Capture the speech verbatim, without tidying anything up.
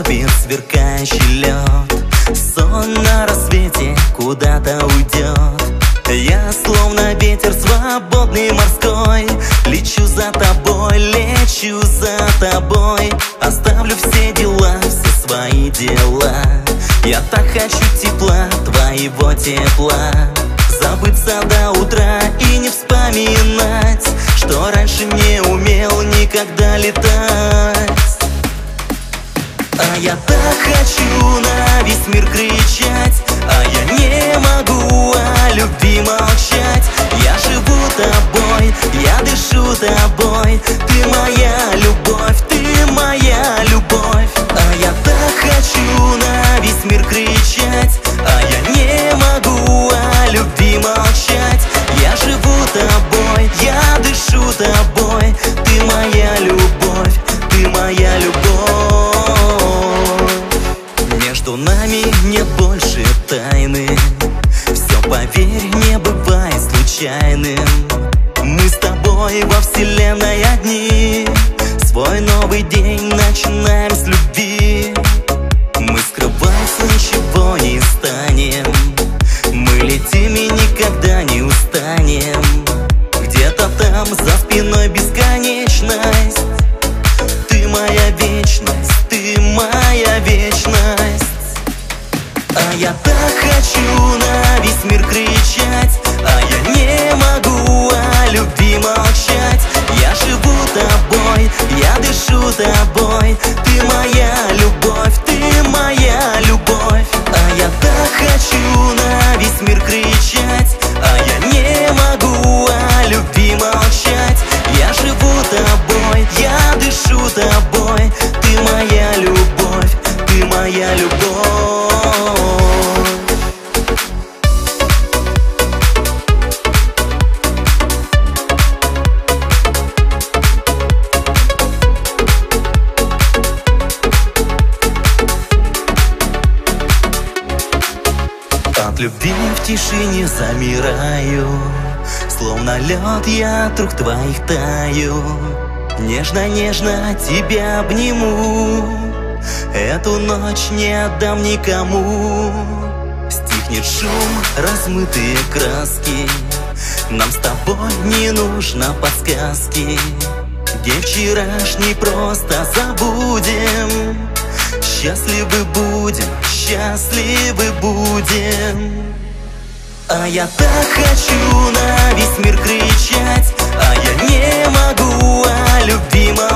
топит сверкающий лед. Сон на рассвете куда-то уйдет. Я словно ветер свободный морской, лечу за тобой, лечу за тобой. Оставлю все дела, все свои дела. Я так хочу тепла, твоего тепла. Забыться до утра и не вспоминать, что раньше не умел никогда летать. А я так хочу на весь мир кричать, а я не могу о любви молчать. Я живу тобой, я дышу тобой. Ты моя любовь, ты моя любовь. А я так хочу на весь мир кричать, а я не могу о любви молчать. Я живу тобой, я дышу тобой. Ты моя любовь, ты моя любовь. Между нами нет больше тайны. Все, поверь, не бывает случайным. Мы с тобой во вселенной одни. Свой новый день начинаем с любви. Мы скрываться ничего не станем. Мы летим и никогда не устанем. Где-то там за спиной бесконечность. Ты моя вечность, ты моя вечность. А я так хочу на весь мир кричать, а я не могу о любви молчать. Я живу тобой, я дышу тобой. Ты моя любовь, ты моя любовь. А я так хочу на весь мир кричать, а я не могу о любви молчать. Я живу тобой, я дышу тобой. Ты моя любовь, ты моя любовь. От любви в тишине замираю, словно лед я от рук твоих таю. Нежно-нежно тебя обниму, эту ночь не отдам никому. Стихнет шум, размытые краски, нам с тобой не нужно подсказки. День вчерашний просто забудем. Счастливы будем, счастливы будем. А я так хочу на весь мир кричать, а я не могу о любви молчать.